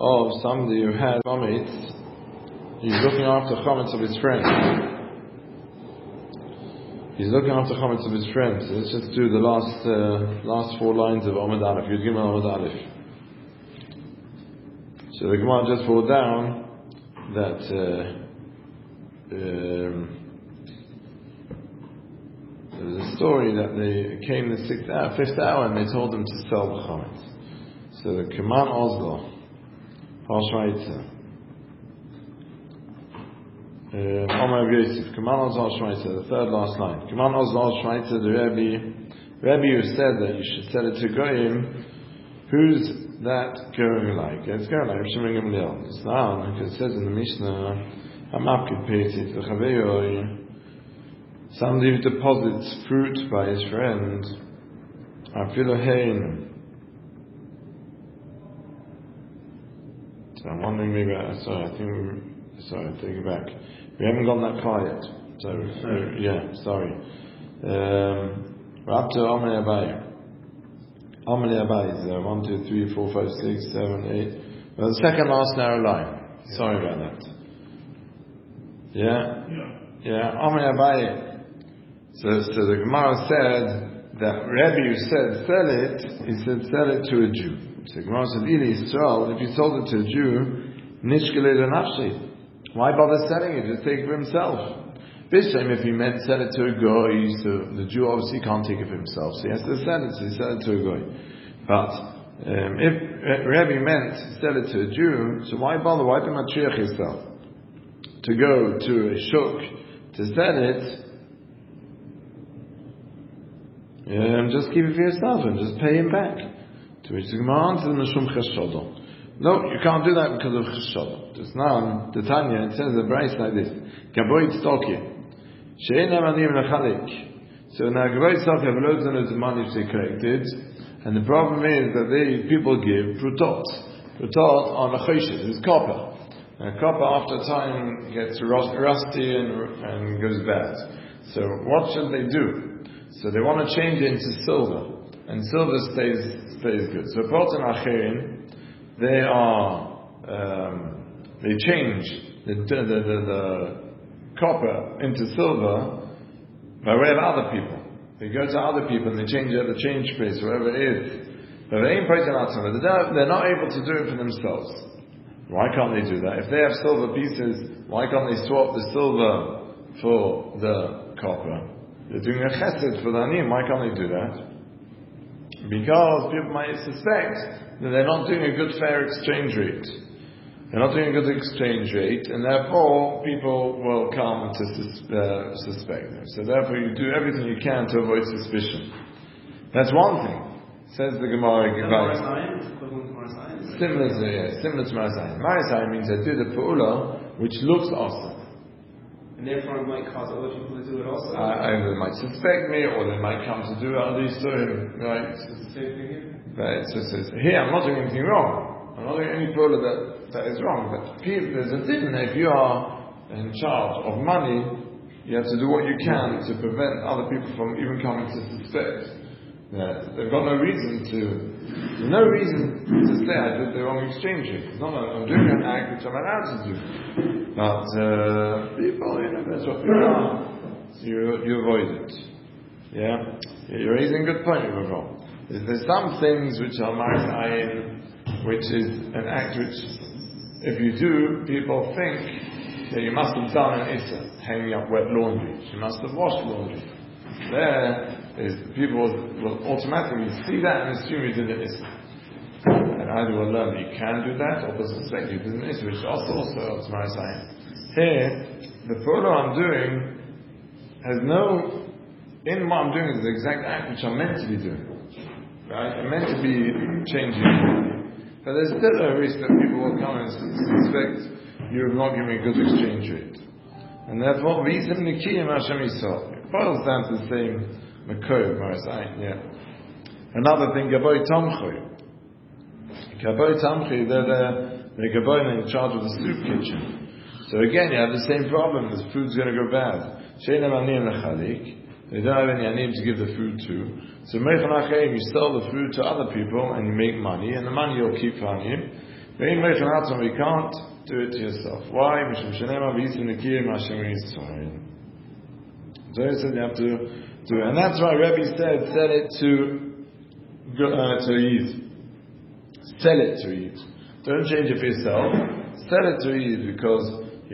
of somebody who has chametz. He's looking after chametz of his friend. He's looking after chametz of his friend. So let's just do the last 4 lines of Amud Aleph. Yud Gimel Amud Aleph. So the Gemara just brought down that there was a story that they came the 5th hour and they told them to sell the chametz. So the Kaman Ozlo, Hashmaitza, Omer Yosef, Kaman Ozlo Hashmaitza, the third last line. Kaman Ozlo Hashmaitza, the Rebbe who said that you should sell it to Goyim. Who's that going like? It's going like Shimon Gamliel. It's now, because it says in the Mishnah, Hamapkid Peitit, the Chaveyoi, somebody who deposits fruit by his friend, Afilohein. So I'm wondering maybe, I take it back. We haven't gone that far yet. So, sorry. We're up to Amri Abai. Amri Abai is 1, 2, 3, 4, 5, 6, 7, 8. Well, the second last narrow line. Sorry about that. Yeah. Amri Abai. So the Gemara said that Rebbe who said sell it, he said sell it to a Jew. So the Gemara said, Ili Yisrael, if you sold it to a Jew, nishkelei nafshi. Why bother selling it? Just take it for himself. This time, if he meant sell it to a goy, so the Jew obviously can't take it for himself, so he has to sell it. So he sell it to a goy. But if Rebbe meant sell it to a Jew, so why bother? Why be matriach yourself to go to a shuk to sell it? Just keep it for yourself and just pay him back. To which the Gemara answers, Mishum Cheshodo. No, you can't do that because of Cheshodo. Just now, the Tanya, it says the Braisa like this: Gaboy Tztoki, She'en Amanim Lechalik. So now Gaboy Tztoki have loads and loads of money which they collected, and the problem is that people give prutot. Prutot on a choshes, it's copper. And copper after time gets rusty and goes bad. So what should they do? So they want to change it into silver, and silver stays good. So Proton Acherin, they change the copper into silver by way of other people. They go to other people and they change it at the change place, wherever it is. But they're not able to do it for themselves. Why can't they do that? If they have silver pieces, why can't they swap the silver for the copper? They're doing a chesed for the aniyim. Why can't they do that? Because people might suspect that they're not doing a good fair exchange rate. They're not doing a good exchange rate, and therefore people will come to suspect them. So therefore you do everything you can to avoid suspicion. That's one thing. Says the Gemara. Similar to Marasayim. Marasayim means I did a pu'ula which looks awesome. And therefore it might cause other people to do it also. Either they might suspect me, or they might come to do it on these stories, right? It's the same thing here. But it says, here I'm not doing anything wrong. I'm not doing any pu'ula that is wrong. But there's a din that if you are in charge of money, you have to do what you can to prevent other people from even coming to suspect. They've got no reason to say I did the wrong exchange rate. No, I'm doing an act which I'm allowed to do. But people, that's what people are. So you avoid it. Yeah? You're raising a good point, Rabbi. There's some things which are maris ayin, which is an act which, if you do, people think that you must have done an issa, hanging up wet laundry. You must have washed laundry. People will automatically see that and assume you did an issa. And either will learn that you can do that, or suspect you did an issa, which is also maris ayin. Here, the photo I'm doing has in what I'm doing is the exact act which I'm meant to be doing. Right? I'm meant to be changing. But there's still a risk that people will come and suspect you have not given me a good exchange rate. And therefore, it boils down to the same Makor, Another thing, Gaboy Tamchoy. Gaboy Tamchoy, they're the Gaboy in charge of the soup kitchen. So again, you have the same problem. The food's going to go bad. They don't have any anim to give the food to. So you sell the food to other people and you make money, and the money you'll keep for anim. We can't do it to yourself. Why? So he said you have to do it. And that's why Rebbe said, sell it to Yid. Sell it to Yid. Don't change it for yourself. Sell it to Yid, because you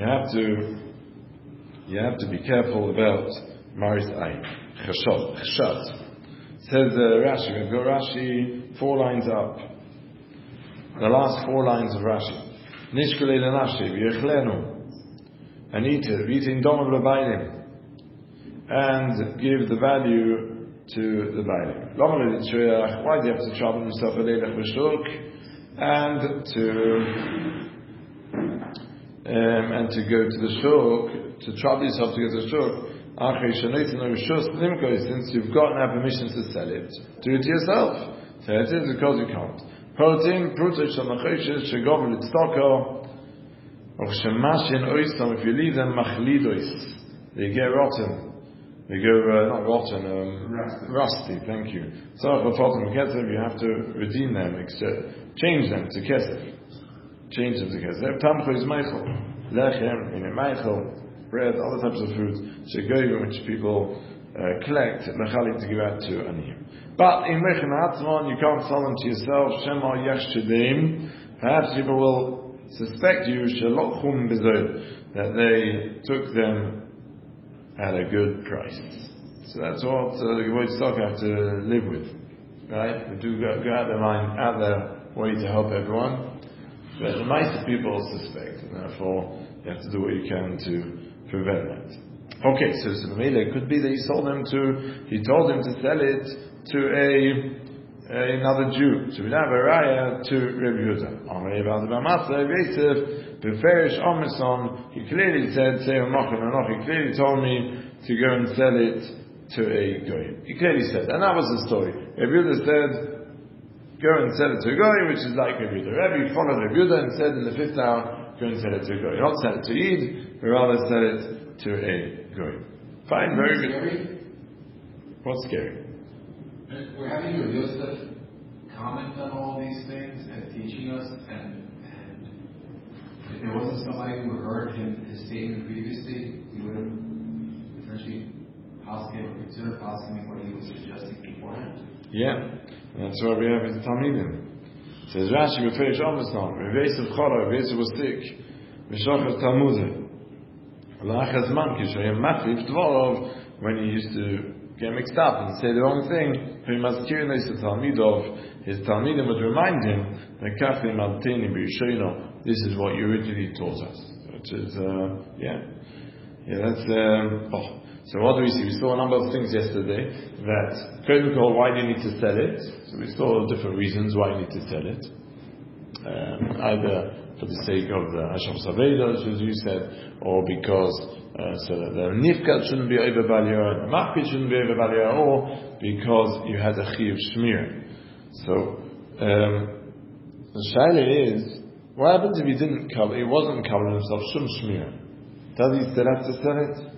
have to be careful about Maris Ayin. Chashad. Says Rashi, we've got Rashi 4 lines up. The last 4 lines of Rashi. Nishkele lenashi, v'yechlenu. And eat it, eating dom of l'baylim. And give the value to the baylim. Why do you have to trouble himself a leilach v'shuk? And to go to the shuk, to trouble yourself to go to the shuk. Since you've gotten our permission to sell it, do it to yourself. So it is because you can't. If you leave them machlidos, they get rotten. They go not rotten, rusty. Thank you. So you have to redeem them, change them to kesef. Change them to kesef. Tamcho is meichel, lechem, meichel. Bread, other types of food, which people collect, to give out to aniyim. But in Mechan Hatzmon, you can't sell them to yourself. Shema Yashchedim. Perhaps people will suspect you Shalochum Bezod, that they took them at a good price. So that's what the Gevurah stock have to live with, right? We do go out their way to help everyone, but the mice people suspect, and therefore you have to do what you can to prevent that. Okay, so it could be that he told him to sell it to another Jew. So we have a raya to Rebbe Yehuda. He clearly said, he clearly told me to go and sell it to a goy. He clearly said, and that was the story. Rebbe Yehuda said, go and sell it to a goy, which is like Rebbe Yehuda. Rebbe followed Rebbe Yehuda and said in the 5th hour, go and sell it to a goy. Not sell it to Yid, but rather sell it to a goy. Fine, very good. Scary? What's scary? We're having your Yosef comment on all these things and teaching us, and if there wasn't somebody who heard his statement previously, we would have essentially considered asking what he was suggesting beforehand. Yeah, that's why we have his Talmidim. It says Rashi beferish Amazon, Revesav Chora, Revesav was sick, Meshachas Talmudeh. Lachas man kishayim machliv dvorov, when he used to get mixed up and say the wrong thing, his Talmidim would remind him that this is what you originally taught us. Which is, that's, So what do we see? We saw a number of things yesterday that, why do you need to sell it? So we saw different reasons why you need to sell it. Either for the sake of the Hashem Savedah, as you said, or because so that the Nifkat shouldn't be over Baliyah, and the Machpid shouldn't be over Baliyah, or because you had a Chi of Shmir. So the Shaila is, what happens if he wasn't covering himself Shum Shmir? Does he still have to sell it?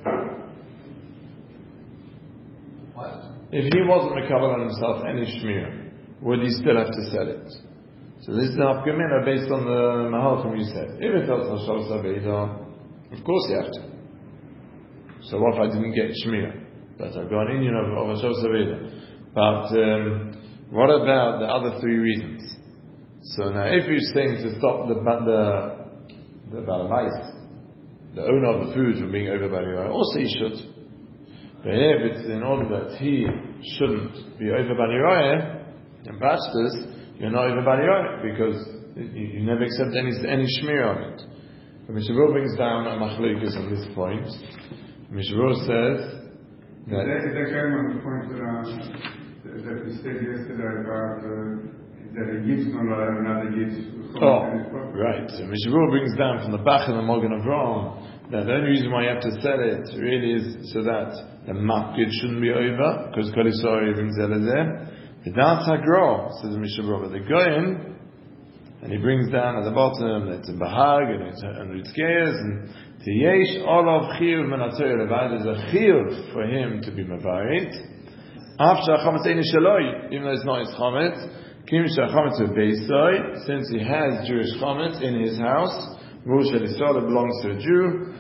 What? If he wasn't recovered on himself any Shmir, would he still have to sell it? So this is an Afgamina based on the Mahalchim you said. If it was Hashem Savedah, of course you have to. So what if I didn't get Shmir? But I've got an Indian of Hashem Savedah. But what about the other 3 reasons? So now if you're saying to stop the Balabais, the owner of the food from being over Baliyah, also he should. But if it's in order that he shouldn't be over Baliyah, and Pashtas, you're not over Baliyah, because you never accept any Shmir on it. But Mishavur brings down a Machlikus on this point. Mishavur says that... That came on the point that we said yesterday about that a Yid's not allowed another Yid's... right. So Mishavur brings down from the Bach and the Mogen Avraham that the only reason why you have to sell it really is so that the Machpid shouldn't be over, because Kol Yisrael brings Elazeh. The Da'at HaGro, says Mishavur, but the Goyen, and he brings down at the bottom, it's a Bahag, and it's Ritzkeis, and Tiyesh Olav Chiyuv Menatzer Levad, there's a Chiyuv for him to be Mavarit. After Chametz Eini Shaloi, even though it's not his Chametz, Since he has Jewish chametz in his house, that belongs to a Jew.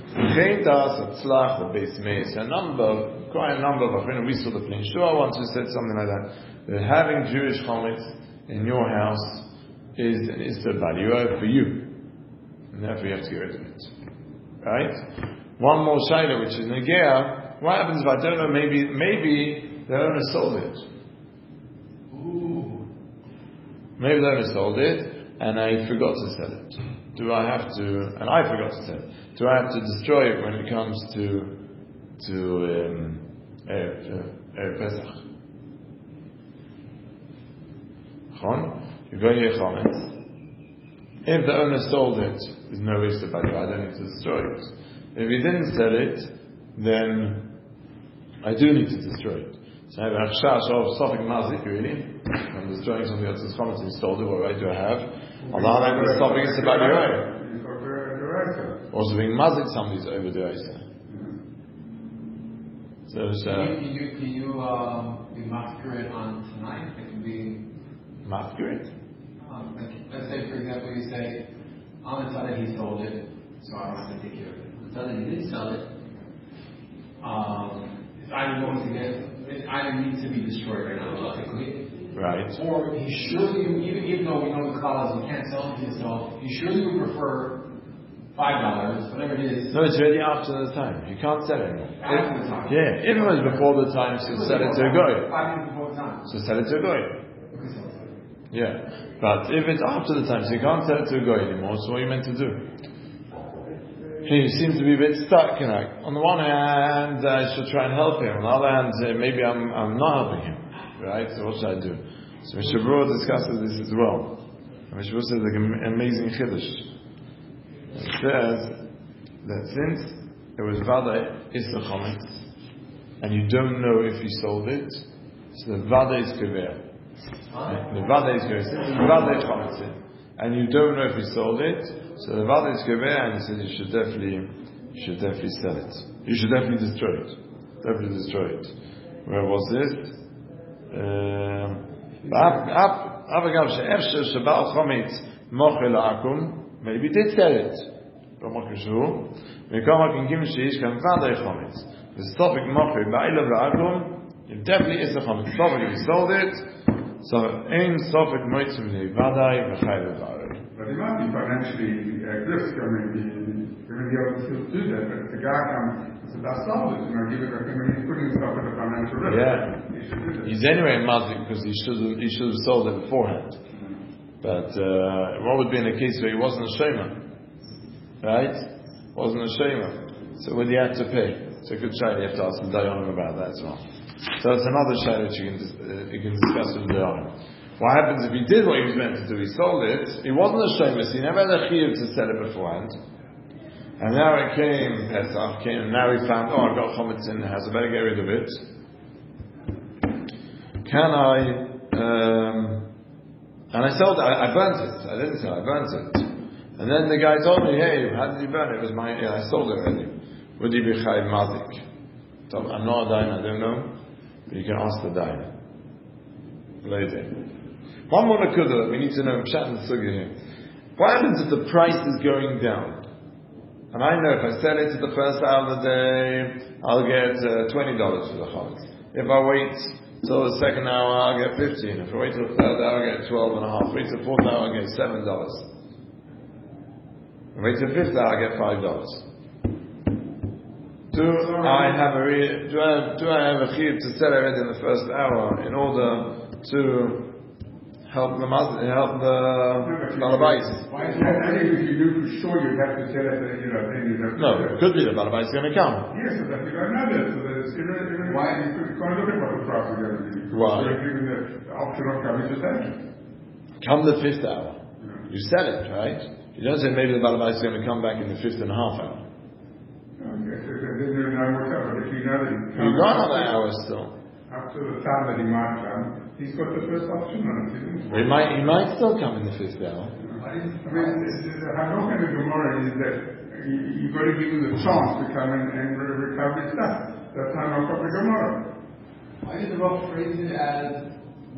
Quite a number of Achronim, we saw the Plain Shua once who said something like that. That having Jewish chametz in your house is an Issa Bariyah for you. And therefore you have to get rid of it. Right? One more Shaila, which is Negea. What happens if I don't know, maybe the owner sold it? Ooh. Maybe the owner sold it, and I forgot to sell it. Do I have to, and I forgot to sell it, do I have to destroy it when it comes to Pesach? You go here, chametz. If the owner sold it, there's no risk about it. I don't need to destroy it. If he didn't sell it, then I do need to destroy it. So I have a chash of sofik mazik, really. I'm destroying something else's chametz and he sold it. What right do I have? Allah I'm stopping it about your right. Also being mazik somebody's over the Isa. So Can you be masquerade on tonight? It can be masquerade. Let's say, for example, you say, on the Sunday he sold it, so I don't have to take care of it. On the Sunday he didn't sell it, it's either going to get, it either needs to be destroyed right now, logically. Right. Or he surely, even though we know the clause you can't sell it to yourself, he surely would prefer $5, whatever it is. No, it's already after the time. You can't sell it anymore. After the time. Yeah, if it was before the time, so sell it to a goy. 5 minutes before the time. So sell it to a goy. Yeah, but if it's after the time, so you can't sell it to a goy anymore, so what are you meant to do? You seem to be a bit stuck, On the one hand, I should try and help him. On the other hand, maybe I'm not helping him. Right? So what should I do? So Mishnah Berurah discusses this as well. Mishnah Berurah says like an amazing chiddush. It says that since it was Vada Issa Chametz, and you don't know if he sold it, so the Vada is Kever. The Vada is Kever. Since it's Vada Chametz, and you don't know if he sold it, so the Vada is Kever, and he says you should definitely sell it. You should definitely destroy it. Definitely destroy it. Where was this? Maybe he did sell it. It definitely is the chametz. If he sold it, so ein sofik moitzim nevadai v'chayv v'arei. But he might be financially grift. He may be able to do that. But if the guy comes and says, "I sold it," give it to him, and he's putting himself at a financial risk. Yeah. He should do that. He's anyway mazik because he should have sold it beforehand. But what would be in a case where he wasn't a shema, right? Wasn't a shema. So would he have to pay? It's a good shayla. You have to ask the dayanim about that as well. So it's another shayla which you can discuss with the dayanim. What happens if he did what he was meant to do? He sold it. He wasn't a shema. So he never had a chiyuv to sell it beforehand. And now it came Pesach. And now he found, I've got chametz in the house. I better get rid of it. Can I? And I sold it, I burnt it. I didn't sell it, I burnt it. And then the guy told me, hey, how did you burn it? It was mine, I sold it already. Would you be chayiv mazik? So I'm not a dayan, I don't know. But you can ask the dayan. Later. One more nakuda that we need to know, Pshat and Sugya here. What happens if the price is going down? And I know if I sell it to the first hour of the day, I'll get $20 for the chametz. If I wait till the second hour, I'll get 15. If I wait till the third hour, I'll get 12.5. Wait till the fourth hour, I'll get $7. If I wait till the fifth hour, I'll get $5. Do I have a chiyuv to sell it in the first hour in order to help the balabais? I think if you knew for sure you'd have to sell it, then you'd have to. No, it could be the balabais is going to come. Yes, so that you don't know that. So that it's, why you can't look at what the price is going to be. Why? So you're given the option of coming to sell it. Come the fifth hour. You sell it, right? You don't say maybe the balabais is going to come back in the fifth and a half hour. Okay, so then you know what's up. But if you know that You've got another hour still. Up to the time that he might come, he's got the first option on it. He might still come in the fifth hour. I mean, the Hanoch and the Gemara is that you've got to give him the chance to come and recover his stuff. That's Hanoch of the Gemara. Why did the Rav phrase it as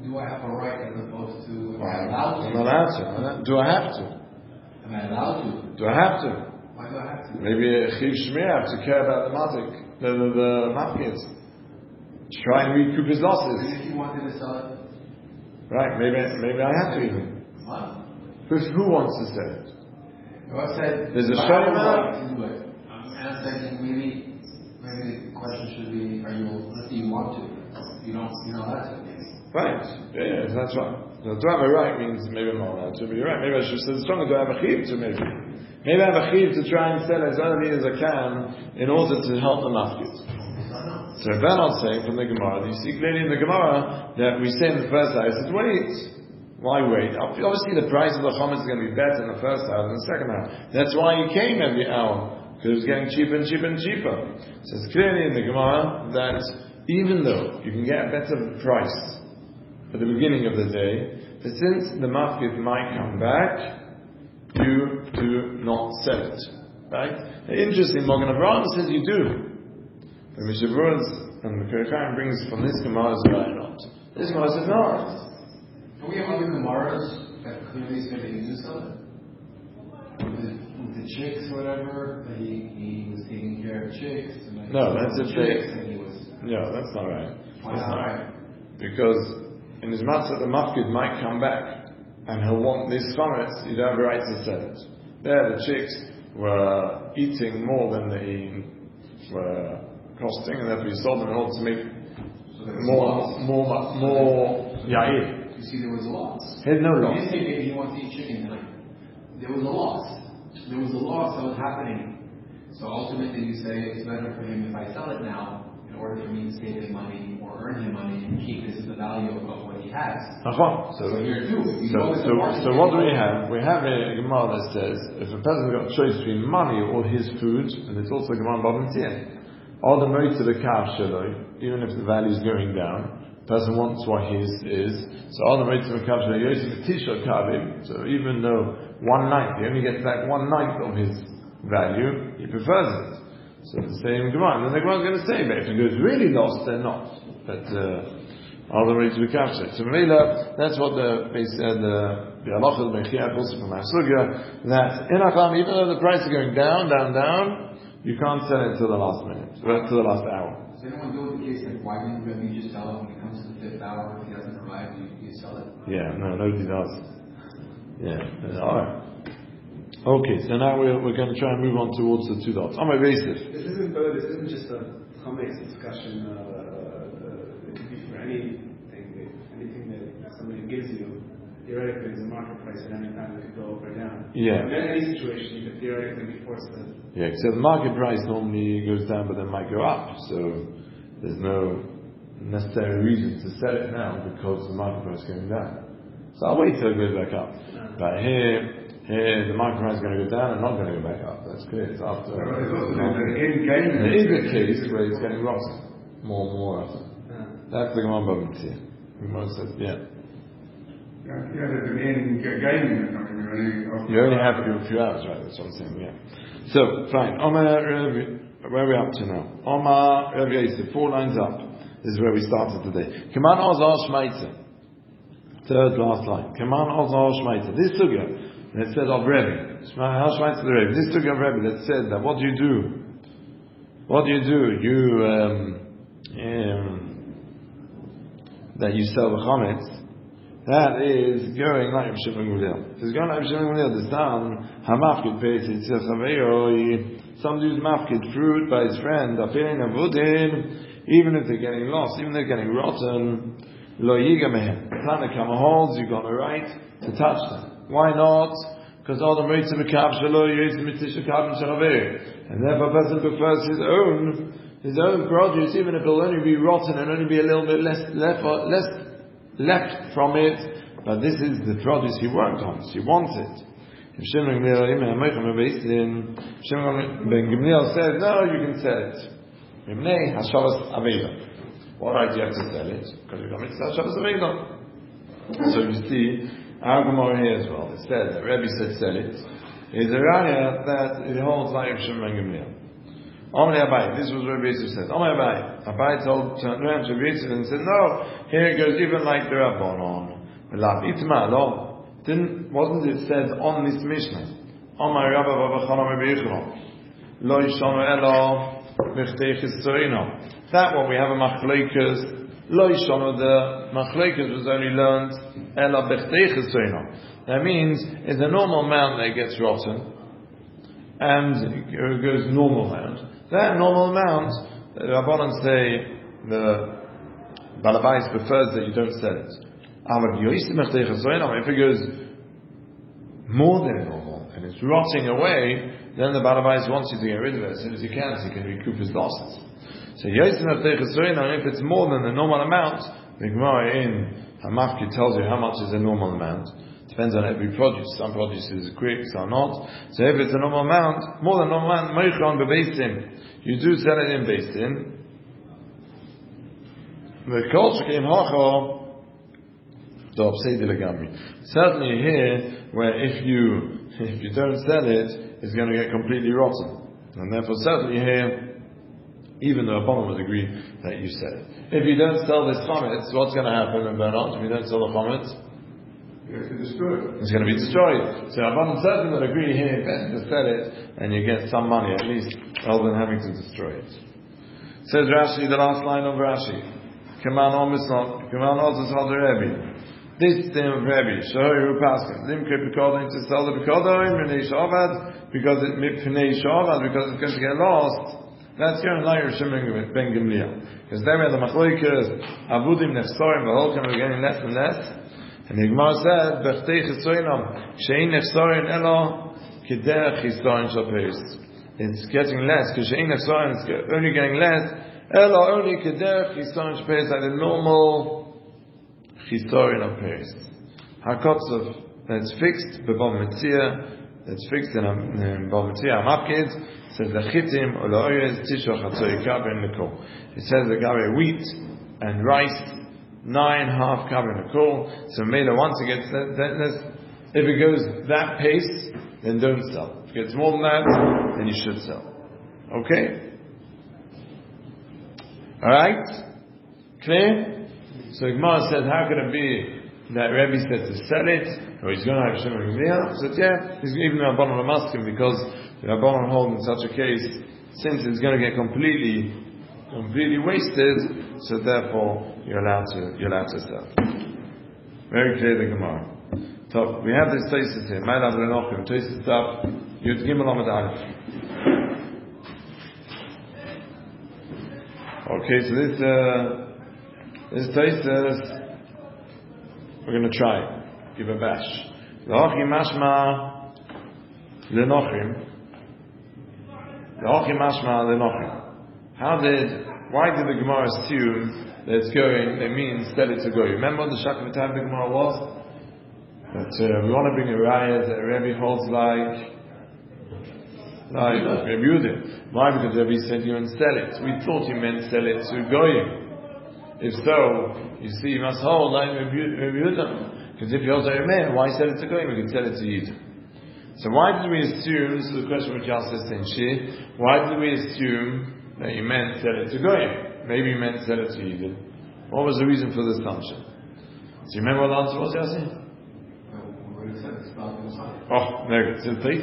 do I have a right as opposed to am I I'm allowed to? not allowed to. Do I have to? Am I allowed to? Do I have to? Why do I have to? Maybe a chiv shmir have to care about the mazik, the mafkids. Try and recoup his losses. And if you wanted to sell it? Right, maybe I have to even. What? Who wants to sell it? I said, There's a I have shayma. a right to do it. And I'm saying maybe the question should be, let's say you want to. You don't, that's it. Right, yeah, that's right. So to have a right means maybe I'm not allowed to, but you're right. Maybe I should say stronger to have a chiv to maybe. Maybe I have a chiv to try and sell as early as I can in order to help the mafkid. So Ben's saying from the Gemara, you see clearly in the Gemara that we say in the first house, it's wait. Why wait? Obviously the price of the chametz is going to be better in the first hour than the second hour. That's why he came every hour, because it was getting cheaper and cheaper and cheaper. So it's clearly in the Gemara that even though you can get a better price at the beginning of the day, but since the mafkid might come back, you do not sell it. Right? Interesting, Magen Avraham says you do. The Mishabruras and the Kurchaim brings from this Gemara not. This Gemara says not. Do we have other Gemaras that clearly say that you do sell it? With the chicks or whatever, that he was taking care of chicks. And No, that's if they. No, that's not right. Why not right? Because in as much that the mafkid might come back and he'll want this chametz, you don't have a right to sell it. There, the chicks were eating more than they were costing, and therefore you sold them in order to make more yair. You see, there was a loss. He had no You loss. didn't say maybe he wants to eat chicken tonight. There was a loss. There was a loss that was happening. So ultimately you say it's better for him if I sell it now in order for me to save him money or earn him money and keep this the value of what he has. So here too. So what do we have? We have a Gemara that says if a person's got a choice between money or his food, and it's also Gemara Bava Metzia, all the merit to the kav shaloi, even if the value is going down, the person wants what his is. So all the merit to the kav shaloi, so even though 1/9, he only gets back 1/9 of his value, he prefers it. So the same Gemara. And then the Gemara is going to say, but if it goes really lost, then not. But all the merit to the kav shaloi. So Mela, that's what they said. The halacha of Mechiyah also from Asugya, that in Acham, even though the price is going down, you can't sell it until the last minute, until the last hour. Does anyone deal with the case like why didn't you just sell it when it comes to the 5th hour? If he hasn't arrived, you sell it? Yeah, no, nobody does. Yeah, alright. Okay, so now we're going to try and move on towards the two dots. My basis. This isn't just a chametz discussion. It could be for anything that somebody gives you. Theoretically, there's a market price at any time that could go up or down. Yeah. In any situation, you could theoretically be forced to. Yeah, except the market price normally goes down, but then might go up. So there's no necessary reason to sell it now because the market price is going down. So I'll wait till it goes back up. But here the market price is going to go down and not going to go back up. That's clear. It's after. There is a case where it's getting rotten more and more often. That's the Gemara Bava Metzia. Gemara says, yeah. there's an end game or something. You only have to do a few hours, right? That's what I'm saying, yeah. So, fine. Where are we up to now? Omar Rav Yosef, 4 lines up. This is where we started today. Kaman Ozar Shmaitza. Third last line. Kaman Ozar Shmaitza. This sugya that said of Rebbe. Shmaitza the Rebbe. This sugya of Rebbe that said that what do you do? What do? That you sell the chametz. That is going like Rav Shimon Gamliel. If it's going like Rav Shimon Gamliel, the son, hamafkid pays itself somebody who's mafkid fruit by his friend, even if they're getting lost, even if they're getting rotten, lo yiga mehem. Tana Kama holds, you've got a right to touch them. Why not? Because all the merit of a kav shelo yizim mitzisha kav shalavir, and therefore a person prefers his own produce, even if it'll only be rotten and only be a little bit less left from it, but this is the produce he worked on, so he wants it. If Shimon ben Gamliel says, no, you can sell it. What right do you have to sell it? Because you've got mitzvah Hashavas Aveda. So you see, our Gemara here as well, it says that Rebbe said sell it. It's a raya that it holds like Shimon ben Gamliel. Omri Abai, this was what Rabbi Yosef said. Omri Abai, Abai turned around to Rabbi Yosef and said, no, here it goes even like the Rabbanon. Wasn't it said on this Mishnah? Omri Rabba Baba Chana Rabbi Yechon. Lo Yishonu Elo B'chtei Chisoino. That what we have a Machlekes. Lo Yishonu, the Machlekes was only learned Elo B'chtei Chisoino. That means it's a normal mount that gets rotten, and it goes normal mount. That normal amount, the Rabbanan say, the Balabais prefers that you don't sell it. If it goes more than normal and it's rotting away, then the Balabais wants you to get rid of it as soon as you can, so you can recoup his losses. So if it's more than the normal amount, the Gemara in Hamafki tells you how much is a normal amount. Depends on every produce. Some produce is quick, some not. So if it's a normal amount, more than normal amount, Meichon beBeisin, you do sell it in Beisin. The culture came Hacho, certainly here, where if you don't sell it, it's going to get completely rotten. And therefore certainly here, even the Rabbanan would agree that you sell it. If you don't sell this chametz, what's going to happen in Bernard? If you don't sell the chametz, it's going to be destroyed. So Rabbanan certainly would agree here, better to sell it, and you get some money at least, rather than having to destroy it. Says Rashi, the last line of Rashi. Kaman Ozus Hal Rebbe. This thing of Rebbe, Shohei Rupaskin, Limke Pekodin to sell the Pekodin, Minei Shavad, because it's going to get lost. That's your liar Shimon Ben Gamliel. Because there we have the Machlokes, Avudim Nefsorim, the whole time we're getting less and less. And the Gemara said, B'chtei Chisoinam, Shein Nefsorim Elo, Kidech Chisoin Shapes. It's getting less, because Shein Nefsorim is only getting less, Elo, only Kidech Chisoin Shapes, like the normal Chisoin of Pace. Hakotzov, that's fixed, B'bom Metzia, that's fixed in Bom Metzia, Hamapkid, says the Chitim, Oloyez, Tisho Chatzoyika Ben Nikol. It says the Gabe wheat and rice, 9.5 kabel Nikol. So Mela, once it gets if it goes that pace, then don't sell. If it gets more than that, then you should sell. Okay? Alright? Clear? So Gemara said, how could it be that Rebbe said to sell it, or he's going to have Shimon Gamliel? He said, yeah, he's even the Rabbanan are asking, because the Rabbanan hold in such a case, since it's going to get completely wasted, so therefore you're allowed to sell. Very clear the Gemara. So we have this Tosfos here. Ma'alav Lenochim. Tosfos up. Yud Gimel Amud Aleph. Okay, so this Tosfos, we're going to try. Give a bash. L'hochi mashma Lenochim. L'hochi mashma Lenochim. Why did the Gemara assume that it's going, it means sell it to go? Remember what the Shak of the time the Gemara was? That we want to bring a raya that Rebbe holds like Rebbe Yehuda. Why? Because Rebbe said you and sell it. We thought he meant sell it to Goyim. If so, you see, you must hold like Rebbe Yehuda. Because if you hold like Rebbe, why sell it to Goyim? We can sell it to Yidden. So why did we assume, this is the question which Yasser says in Shir, why did we assume that you meant sell it to Goyim? Maybe you meant sell it to Yidden. What was the reason for the assumption? Do you remember what the answer was, Yasser? Oh, very good. So the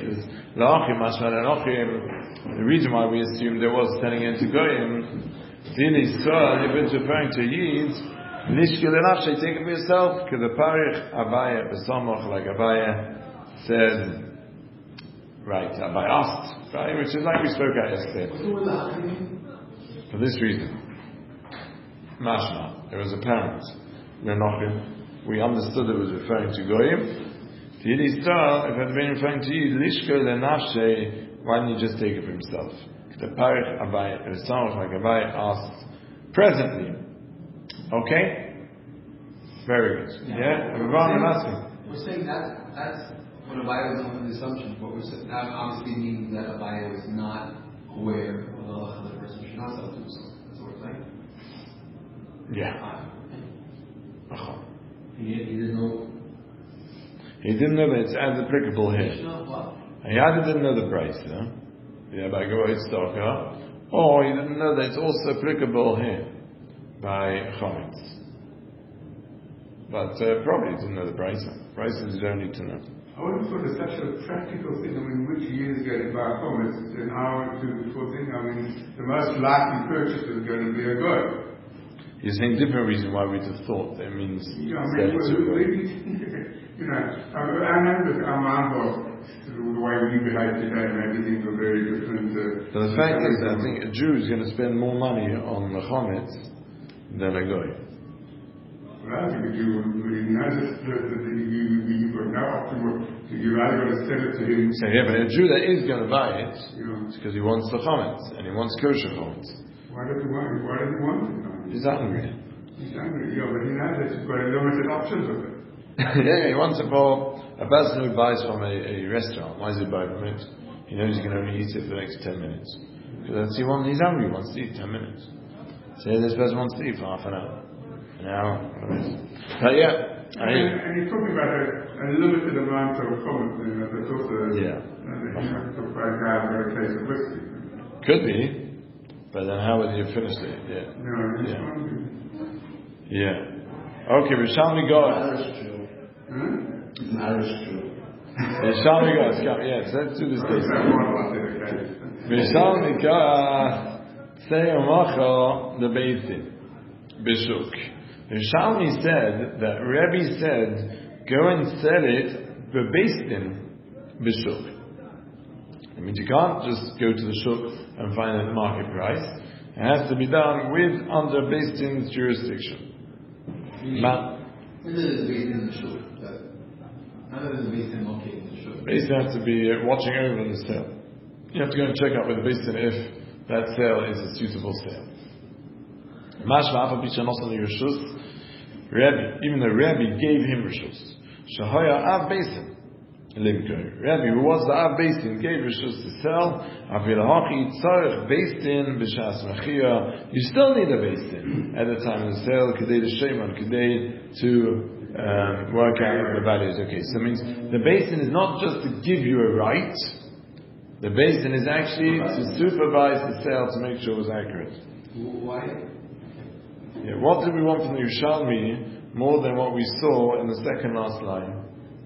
reason why we assumed there was selling it to Goyim, if it's referring to Yid, take it for yourself, because the Parich Abaya Besamach, like Abaya said, right, Abaya asked, right, which is like we spoke about yesterday. For this reason, Mashma, it was apparent. We understood it was referring to Goyim. If it had been referring to Yid, why didn't you just take it for himself? The Parich Abaya, it sounds like Abaya asked presently. Okay? Very good. Yeah? I'm asking. We're saying that's what Abaya was under the assumption, but we're saying that obviously means that Abaya was not aware of the other person should not sell to himself. That's what we're saying. Yeah. He didn't know. He didn't know that it's as applicable here. He either didn't know the price, yeah, by go it's stocker, Or he didn't know that it's also applicable here by Chometz. But probably he didn't know the Brisa. Brisa you don't need to know. I would have thought it's such a practical thing. I mean, which year is going to buy home? It's an hour to before thing. I mean, the most likely purchase is going to be a good. You're saying different reason why we'd have thought that means. Yeah, I mean, you know, I know that our mind was the way we behave today, maybe things were very different. But the fact is, I think a Jew is going to spend more money on the Chometz than a Goy. Well, I think a Jew would really know that you've got no option. You're either going to sell it to him. So yeah, but a Jew that is going to buy it, Yeah. it's because he wants the Chometz, and he wants kosher Chometz. Why does he want it? Why does he want it? He's hungry. He's hungry, yeah, but he knows that you've got limited options of it. Yeah, he wants it for a person who buys from a restaurant. Why does he buy from it? He knows he can only eat it for the next 10 minutes. Because he's hungry, he wants to eat 10 minutes. So this person wants to eat for half an hour. An hour. But yeah, and he's talking about a limited amount of comments, you know, that's also, yeah. You have to talk about a guy who's got a case of whiskey. Could be, but then how would you finish it? Yeah. You know, he's Yeah. hungry. Yeah. Okay, Rishami Goes. Huh? An Irish Jew. Rishami Goes. Yes, let's do this case. Rishami Goes. Say Omacho the Beitin. Bishuk. Rishalmi said that Rebbe said, go and sell it bebeitin bishuk. That means you can't just go to the shuk and find a market price. It has to be done with under beistin's jurisdiction. This is based in the shul. None of this is based in located in the shul. Beistin has to be watching over the sale. You have to go and check out with the beistin if that sale is a suitable sale. Rebbe, even though Rebbe gave him Rishus, Shahaya Av Beisin, Rebbe, who was the Av Beisin, gave Rishus to sell, Avilahachi Tzarech Beisin, B'Shas Machia, you still need a Beisin at the time of the sale, Kedei the Sheiman, Kedei to work out the values. Okay, so it means the Beisin is not just to give you a right, the Beisin is actually to supervise the sale to make sure it was accurate. Why? Yeah, what did we want from the Yerushalmi more than what we saw in the second last line?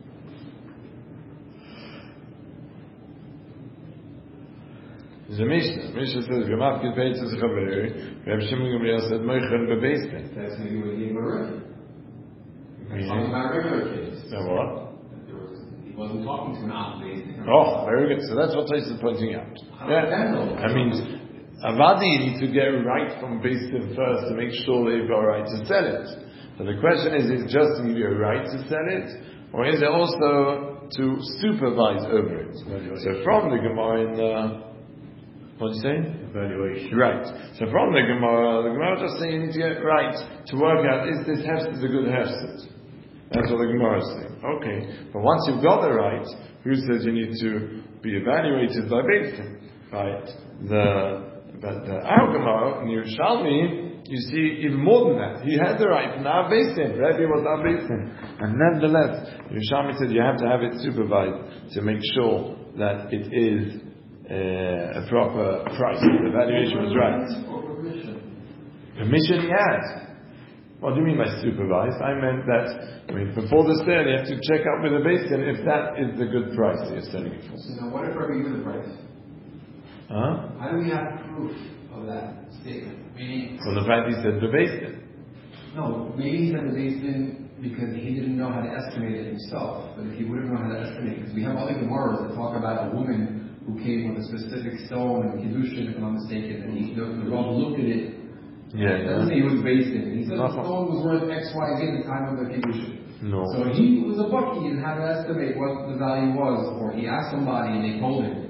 There's a Mishnah. Mishnah says, "Gemav kipeit is chaveri." Reb Shimon Gamliel said, "Moichen bebeistin." That's maybe what he gave a rib. That's talking about a regular case. Now what? He wasn't talking to an off-based. Oh, very good. So that's what Tais is pointing out. Yeah, that means Avadi, you need to get right from Beistin first to make sure that you've got a right to sell it. So the question is it just to give you a right to sell it, or is it also to supervise over it? So from the Gemara in what did you say? Evaluation. Right. So from the Gemara just saying you need to get right to work out, is this hefset a good hefset? That's what the Gemara is saying. Okay. But once you've got the right, who says you need to be evaluated by Beistin? Right. But the Gemara in Yerushalmi, you see even more than that. He had the right from the Av Beistin. Rebbe was Av Beistin. And nevertheless, Yerushalmi said you have to have it supervised to make sure that it is a proper price. The valuation was right. Permission he had. What do you mean by supervised? I meant that, before the sale you have to check out with the Beistin if that is the good price that you're selling it for. So now what if Rebbe knew the price? Huh? How do we have proof of that statement? Meaning, From the fact he said the Beistin. no, maybe he said the Beistin because he didn't know how to estimate it himself. But if he would have known how to estimate it, because we have other Gemaras that talk about a woman who came with a specific stone and Kiddushin, if I'm not mistaken, and the Rav looked at it. It doesn't say he was Beistin. He said the stone was worth X, Y, Z at the time of the Kiddushin. No. So he was a bucky and had to estimate what the value was, or he asked somebody and they told him.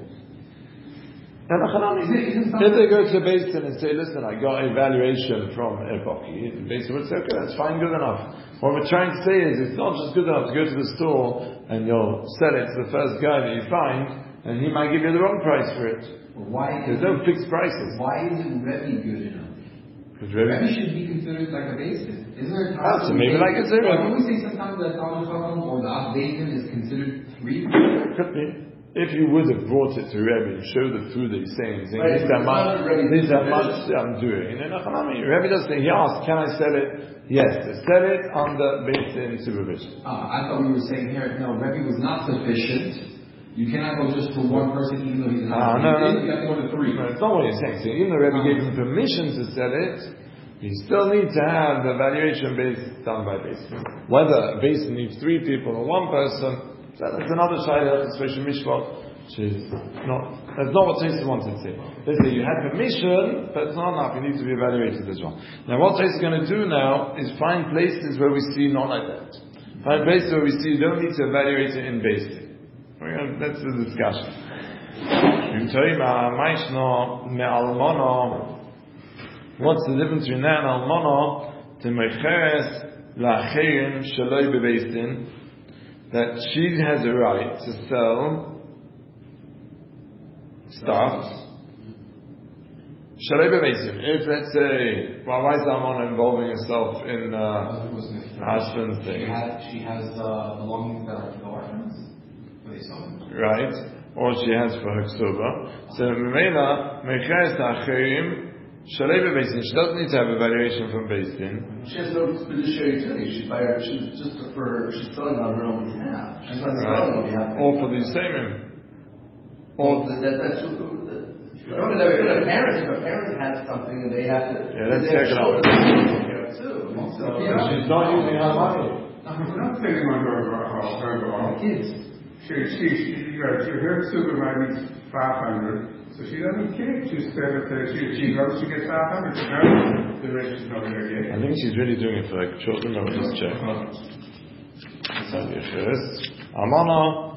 If they go to Beistin and say, listen, I got a valuation from Epochi, Beistin would say, okay, that's fine, good enough. What we're trying to say is, it's not just good enough to go to the store and you'll sell it to the first guy that you find, and he might give you the wrong price for it. Why? There's no fixed prices. Why isn't Rebbe good enough? Because Rebbe should be considered like a Beistin. Isn't there a time? So maybe like a zero. Can we say sometimes that Talmud Chacham or the Av Beistin is considered three? Could be. if you would have brought it to Rebbe and showed the food that he's saying, this is how much I'm doing. And then Rebbe does say, he asked, can I sell it? Yes, sell it under based in supervision. I thought we were saying here, no, Rebbe was not sufficient. You cannot go just to one person even though he's not. No. You have to go to three. No, it's not what you're saying. So even though Rebbe gave him permission to sell it, you still need to have the valuation based done by Beis Din. Whether Beis Din needs 3 people or 1 person, that's another side of the special mishpat, which is that's not what Tosfos wanted to say. They say you had permission, but it's not enough, you need to be evaluated as well. Now what Tosfos is going to do now is find places where we see not like that. Find places where we see you don't need to evaluate it in Beis Din. That's the discussion. What's the difference between that and almana to mecheres la'acherim shaloi bebeis din? That she has a right to sell stuff. Shaloi bebeis din. If let's say, why is almana involving herself in husband's thing? She has belongings that are orphans. Right, or she has for her ksuba. So Memela mecheres la'acherim. Shalei bebeis din. She doesn't need to have a valuation from Beis Din. She has no fiduciary duty. She's she's selling on her own behalf. She's not selling on behalf of Or for the Yisraelim. Or that's if a parent has something and they have to. Yeah, let's check it out. She's not using her money. I'm not saying on her Kids. Her super might be 500. So she doesn't care. She knows she gets 500. She knows the rest is not going to get. I think she's really doing it for like children. Let me just check. Let's have your first. Amana.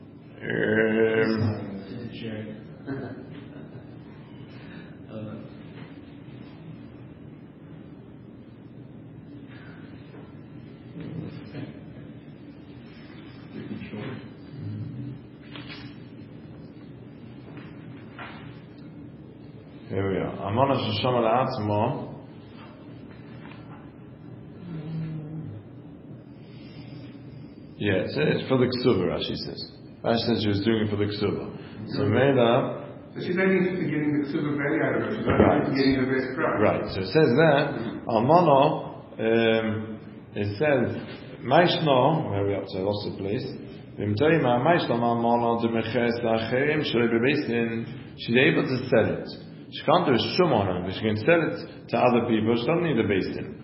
Here we are. Amana sheshama la'atzmo. Yeah, it's for the ksuba, Rashi says. Rashi says she was doing it for the ksuba. So Mela. So she's not interested in getting the ksuba value out of it. She's not interested in getting the best price. Right. So it says that Amana. It says Maishno. Where are we up to? I lost the place. She's able to sell it. She can't do a shum on her, but she can sell it to other people. She doesn't need a Beis Din.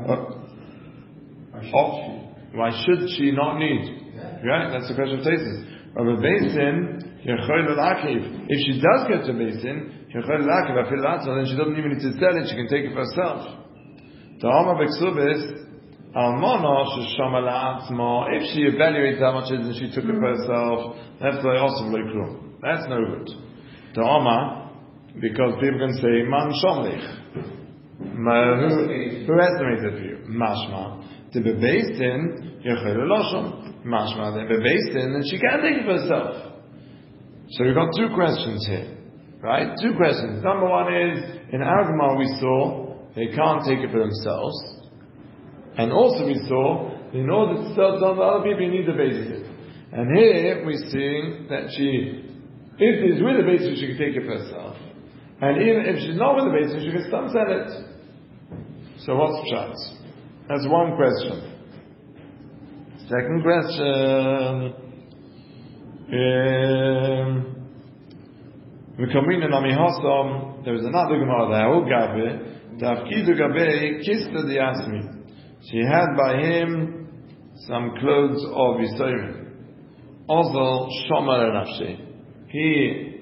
Why should she not need? Right? That's the question of Tosfos. Of a Beis Din, if she does get to Beis Din, then she doesn't even need to sell it. She can take it for herself. If she evaluates how much it is and she took it for herself, that's no good. Because people can say, Man Shomlich. Who estimated for you? Mashma. To be Beis Din, Mashma. To be Beis Din, then she can take it for herself. So we've got 2 questions here. Right? 2 questions. Number 1 is, in Agma we saw, they can't take it for themselves. And also we saw, in order to sell to other people, you need the Beis Din. And here we're seeing that if she's with the Beis Din, she can take it for herself. And even if she's not with the Beis Din, she can still sell it. So what's pshat? That's one question. Second question. There was another Gemara there. She had by him some clothes of Yisraelim. Also, Shomer Nafshi. He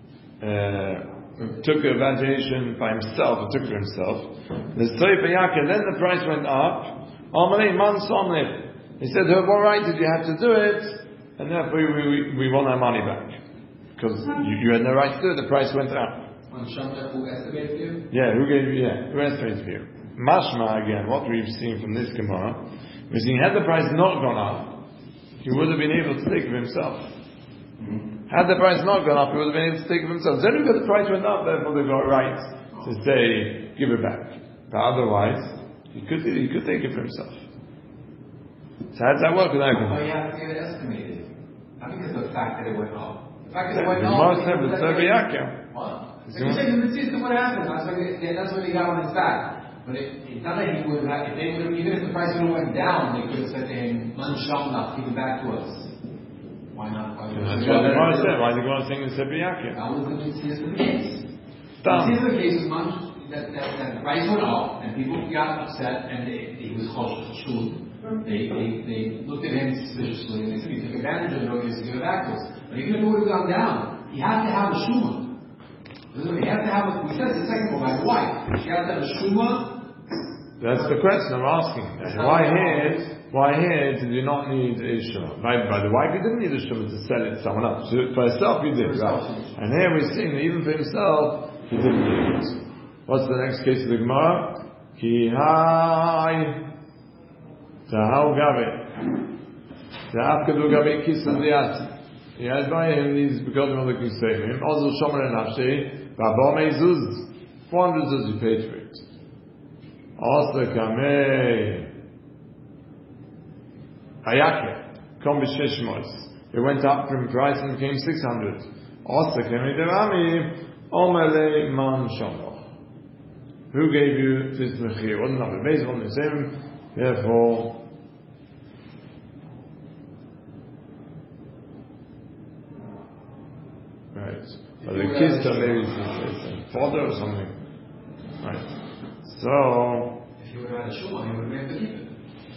took a valuation by himself, or took for himself. Then the price went up. He said, what right did you have to do it? And therefore we want our money back. Because you had no right to do it, the price went up. Who estimated you? Yeah, who estimated for you? Mashma again, what we've seen from this Gemara, we're seeing had the price not gone up, he would have been able to take it for himself. Had the price not gone up, he would have been able to take it for himself. Then because the price went up, therefore they've got right to say, give it back. But otherwise, he could take it for himself. So how does that work with that? Oh, you have to get it estimated. Not because of the fact that it went up. fact that it went The up. Gemara said, "It's Rabbi Yaakov." What? If you say the mitzvah, what happened? That's what he got on his back. But it's not like he would have. If they would have, even if the price would have went down, they could have said to him, "Man shamna, give it back to us." Why not? Why That's what the Gemara said. Why the Gemara saying it's Rabbi Yaakov? That was the mitzvah of the case. Done. The mitzvah of the case was that the price went up and people got upset and he was choshuv. They looked at him suspiciously and they said he took advantage of it and he has to give it back to us. But even if it would have gone down, he had to have a shuma. We have to have. We said it's technical by the wife. She has to have a shuma. That's the question I'm asking. Why here did you not need a shuma? By the wife, he didn't need a shuma to sell it to someone else. So for herself, he did, right? And here we're seeing that even for himself, he didn't need it. What's the next case of the Gemara? Ki hai tahau gabe tahapkadu gabe kisan diasi. He has by him these begotten of the Kusayim. Also shomer and nafshi. Babame zuz. 400 zuz you paid for it. Also kamei hayake. Kom b'shishmos. It went up from price and became 600. Also kamei devami. Omele man shomer. Who gave you this mechir? Wasn't that the base one the same? Therefore, right. But the kids are maybe his father or something. Right. So. If he would have had a shuma, he would have been able to keep it.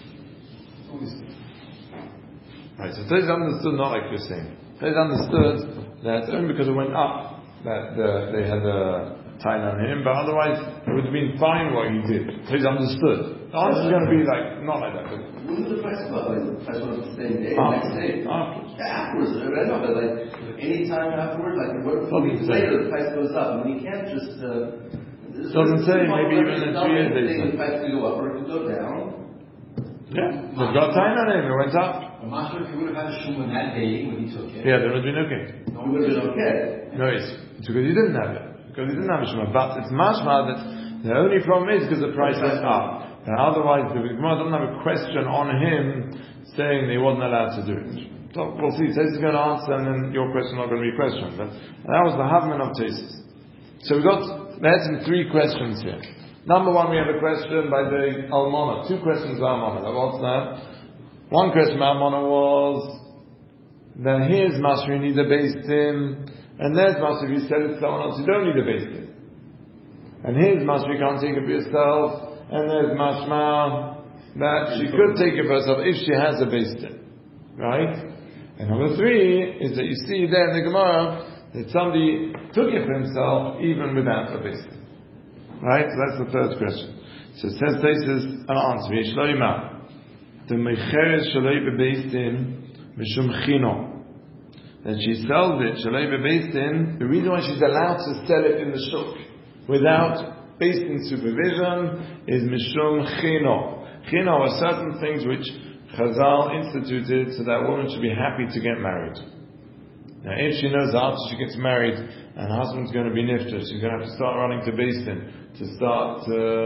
Right. So Tez understood not like you're saying. Tez understood that only because it went up that they had a tie on him, but otherwise it would have been fine what he did. Tez understood. The answer is going to be like not like that. But when did the price go up? Like the price went up the same day, next day? Afterwards. Yeah, afterwards. I know, but like any time afterwards, like what if weeks later the price goes up? I mean, you can't just. Doesn't say. Maybe even in 2 years they say the price could go up or it could go down. Yeah, they've got time on him. It went up. I'm not sure if he would have had a shuma that day when he took it. Yeah, then it would have been okay. No, it would have been okay. No, it's because he didn't have it. Because he didn't have a shuma. But it's mashma that the only problem is because the price went up. And otherwise, the Gemara doesn't have a question on him saying he wasn't allowed to do it. So we'll see. Taisus is going to answer, and then your question is not going to be questioned. But that was the Havman of Taisus. So we had some 3 questions here. Number 1, we have a question by the Almana. 2 questions by Almana. What's that? One question by Almana was that here's Masri, you need a beis din, and there's Masri, if you sell it to someone else, you don't need a beis din. And here's Masri, you can't take it for yourself. And there's mashma that she could take it for herself if she has a beis din, right? And number 3 is that you see there in the Gemara that somebody took it for himself even without a beis din, right? So that's the 3rd question. So it says this is an answer. Yishloima the mecheres shalei bebeis din mishum chino, that she sells it shalei bebeis din. The reason why she's allowed to sell it in the shuk without based in supervision is mishum chino. Chino are certain things which Chazal instituted so that a woman should be happy to get married. Now, if she knows after she gets married and her husband's going to be nifter, she's going to have to start running to Beis Din to start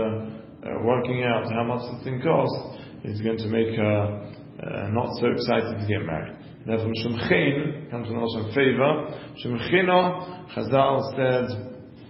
working out how much the thing costs, it's going to make her not so excited to get married. Therefore, mishum chen comes from also in favor. Mishum chino, Chazal said,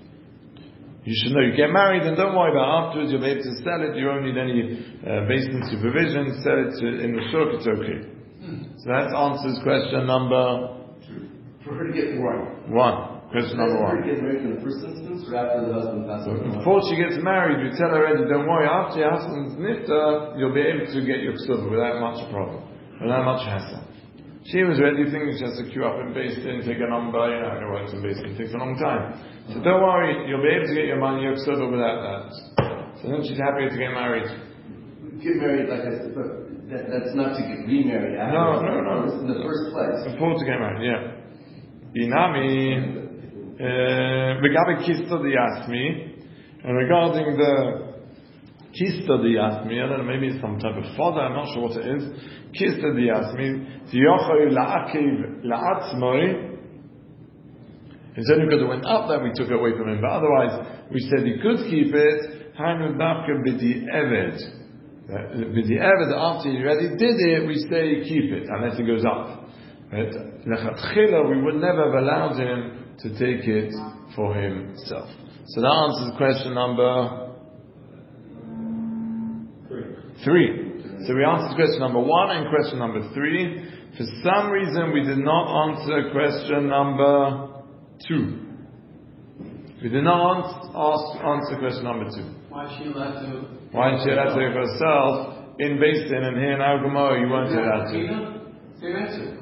you should know you get married and don't worry about afterwards, you'll be able to sell it, you don't need any based in supervision, sell it in the shuk, it's okay. So that answers question number 2. For her to get 1. Question number 1. For her to get married in the first instance or after the husband passes away? Before she gets married, you tell her already, don't worry, after your husband's nifta, you'll be able to get your ksuba without much problem, without much hassle. She was ready thinking she has to queue up in Beis Din, take a number, it works in Beis Din, it takes a long time. So don't worry, you'll be able to get your money, your ksuba without that. So then she's happy to get married. Get married, like I said, but that's not to get remarried after. No. It's in the first place. Before to get married, yeah. Inami, regarding Kista the Yasmi, and regarding the Kista the Yasmi, I don't know, maybe it's some type of fodder, I'm not sure what it is. Kista the Yasmi, Tiyochoy la'akiv la'atzmoi. It's only because it went up that we took it away from him, but otherwise we said he could keep it. Hainu dafka b'di eved. B'di eved, after he already did it, we say keep it, unless it goes up. Lechatchila, we would never have allowed him to take it for himself. So that answers question number 3. So we answered question number 1 and question number 3. For some reason, we did not answer question number 2. We did not answer question number 2. Why is she allowed to? Why didn't she allow to take herself in Beis Din, and here in Al Gemara you weren't allowed to? Same answer.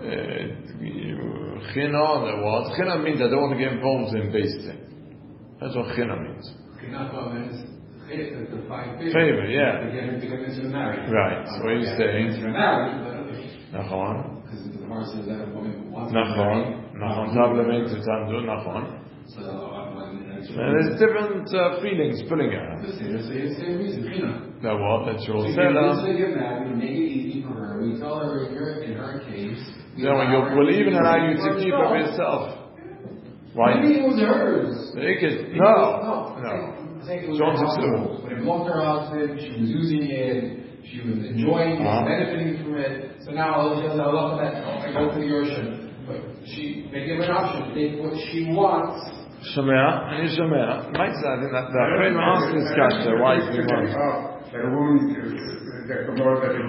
China, what? China means I don't want to get involved in Beis Din. That's what China means. China means to find favor, yeah. To get into the marriage. Right. So what are you saying? Into the marriage, but Nachon. because the Gemara says that a woman wants to Nachon. Nachon. Tablemente tandu. Nachon. So and there's different feelings pulling her. The same reason, China. Now what? That's your So seller. you get married, we make it easy for her. We tell her in her case. We'll even allow you to keep it for yourself. Why? Maybe it was hers. No. It belonged to her husband. She was using it. She was enjoying it, benefiting from it. So now she doesn't have a lot of that. I go to the ocean, but they give her an option. Take what she wants. Shomea, and you Shomea. Might say, I think that the friend asked this question, why is he want? That a woman, that the Lord that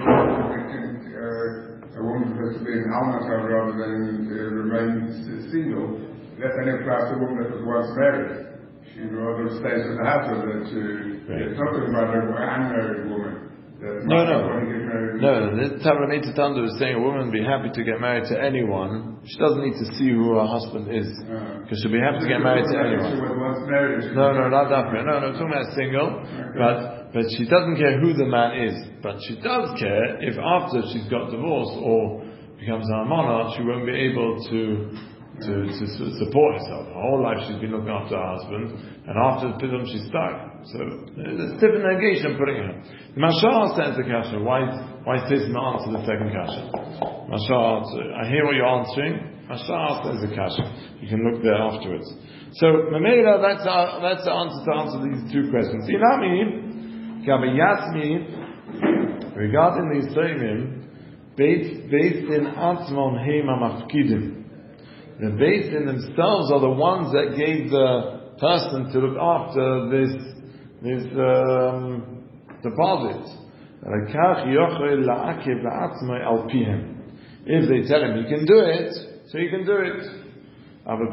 a woman supposed to be an almasa rather than remain single. That then applies to a woman that was once married. She rather stays with the husband than to. It's not talking about an unmarried woman. No. The Tablemente Tandu is saying a woman would be happy to get married to anyone. She doesn't need to see who her husband is, because she'll be happy to get married to anyone. No, not that way. No, talking about single, but she doesn't care who the man is. But she does care if after she's got divorced or becomes an almana, she won't be able to support herself. Her whole life she's been looking after her husband, and after Pidum she's stuck. So there's different negation putting her. The Mashal says the kasha. Why is this not answer the second kasha? Mashal, I hear what you're answering. Mashal says the kasha. You can look there afterwards. So Mamela, that's the answer to answer these 2 questions. Ilami, Gabayasmi, regarding these Seimim, based in Atzmon Hema Mafkidim. The Beis Din themselves are the ones that gave the person to look after this deposit. If they tell him he can do it, so he can do it. But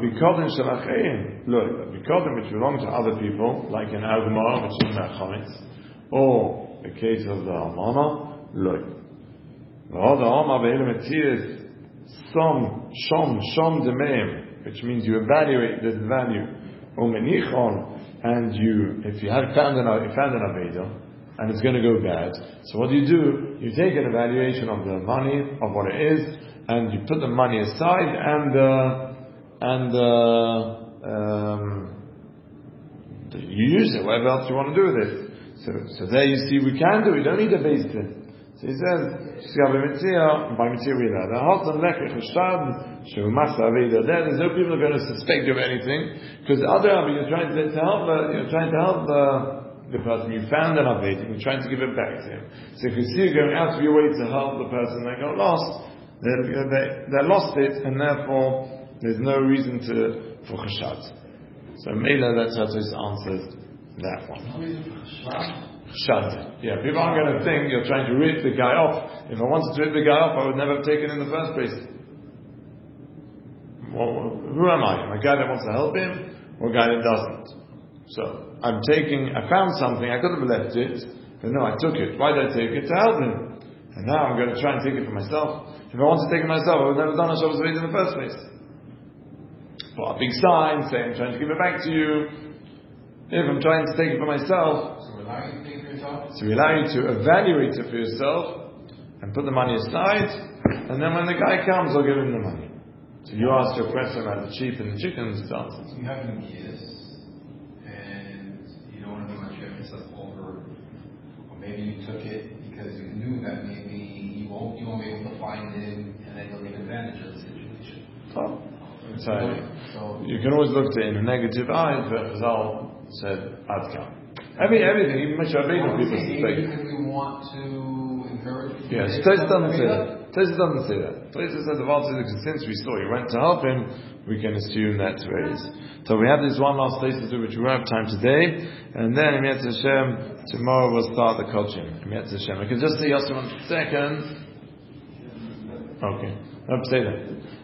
which belong to other people, like in Al Gemara, which is Mechamitz, or the case of the Almana, loy. Shom demeim, which means you evaluate the value. And if you have found an Aveda, and it's going to go bad, so what do? You take an evaluation of the money, of what it is, and you put the money aside, and you use it, whatever else you want to do with it. So there you see, we can do it, we don't need a Beis Din. So he says, there's no people are going to suspect you of anything, because the other you're trying to help the person. You found an Aved, you're trying to give it back to him. So if you see you going out of your way to help the person they got lost, they lost it, and therefore there's no reason for chashad. So Mela, that's how this answers that one. Chashad. Yeah, people aren't going to think you're trying to rip the guy off. If I wanted to rip the guy off, I would never have taken in the first place. Well, who am I? Am I a guy that wants to help him, or a guy that doesn't? So I found something, I could have left it, but no, I took it. Why did I take it? To help him. And now I'm going to try and take it for myself. If I wanted to take it myself, I would never have done a Shabbos Aved in the first place. Put a big sign saying I'm trying to give it back to you. If I'm trying to take it for myself, so we allow you to take it for yourself? So we allow you to evaluate it for yourself and put the money aside, and then when the guy comes, I'll give him the money. So you asked your question about the sheep and the chickens, it's answered. You have an kiss, and you don't want to do much of yourself over, or maybe you took it because you knew that maybe you won't be able to find him, and then you'll take advantage of the situation. So you can always look at it in a negative eye, but Chazal said, Adkam. Everything, even Moshe Rabbeinu, people suspect. Because we want to encourage people. Yes, Tos doesn't say that. Tosis doesn't say that. Tosis said the Val Tzedek, since we saw he went to help him, we can assume that's where he is. So we have this one last place to do, which we won't have time today, and then in Yetz Hashem, tomorrow we'll start the coaching. In Yetz Hashem. I can just say Yossi 1 second. Okay. I'll say that.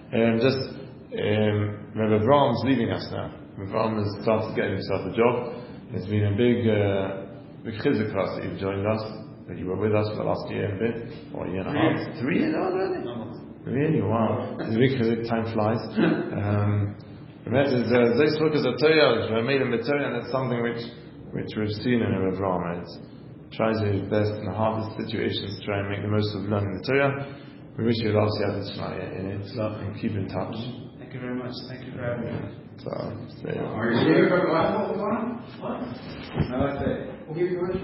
Rabbi Abraham's leaving us now. Rabbi Abraham has started getting himself a job. It's been a big chizuk class that you've joined us, that you were with us for the last year and a bit, or a year and a half. 3 years already? Really? Wow. It's a big chizuk, time flies. These workers are Torah, I made him a Torah, and that's something which we've seen in Rabbi Abraham. It tries his best in the hardest situations to try and make the most of learning the Torah. We wish you a lot of Siyat in it, and keep in touch. Thank you very much. Thank you for having me. Are you sure you're going to what? No, that's it. We'll give you a